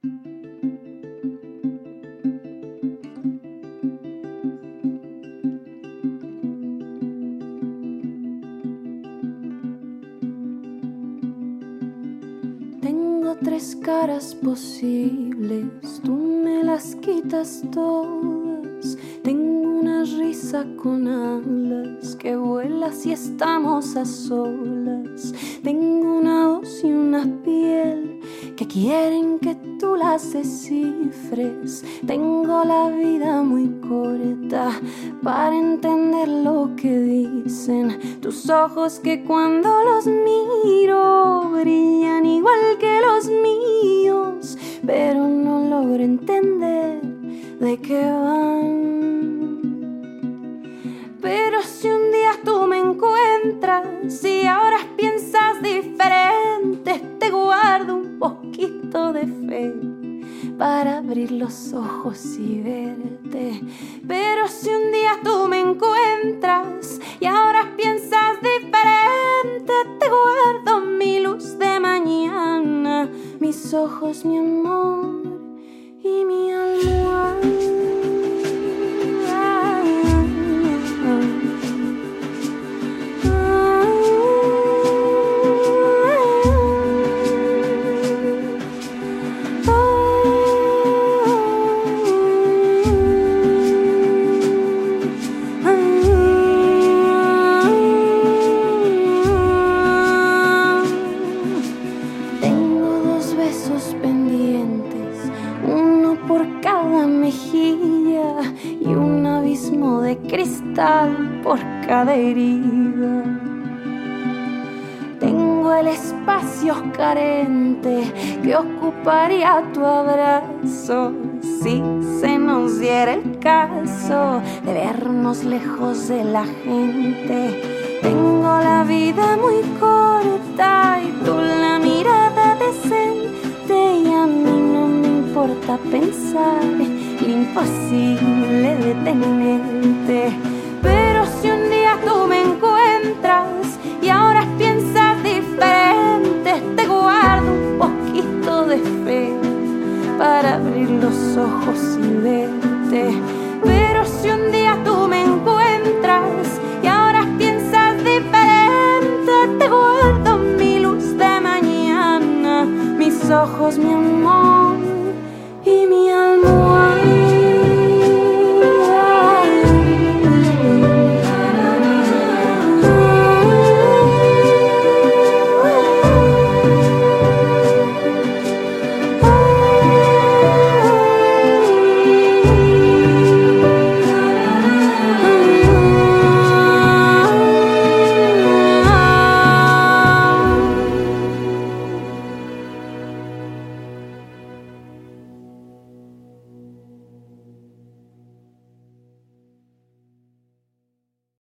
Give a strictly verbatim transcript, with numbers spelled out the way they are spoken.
Tengo tres caras posibles, tú me las quitas todas. Tengo una risa con alas que vuela si estamos a solas. Tengo una voz y una piel que quieren que tú las descifres. Tengo la vida muy corta para entender lo que dicen tus ojos, que cuando los miro brillan igual que los míos, pero no logro entender de qué van. Pero si un día tú me encuentras y ahora piensas diferente, te guardo un poquito de fe para abrir los ojos y verte. Pero si un día tú me encuentras y ahora piensas diferente, te guardo mi luz de mañana, mis ojos, mi amor y mi almohada. Por cada herida tengo el espacio carente que ocuparía tu abrazo si se nos diera el caso de vernos lejos de la gente. Tengo la vida muy corta y tú la mirada decente, y a mí no me importa pensar lo imposible de tenerte. Pero si un día tú me encuentras y ahora piensas diferente, te guardo un poquito de fe para abrir los ojos y verte. Pero si un día tú me encuentras y ahora piensas diferente, te guardo mi luz de mañana, mis ojos, mi amor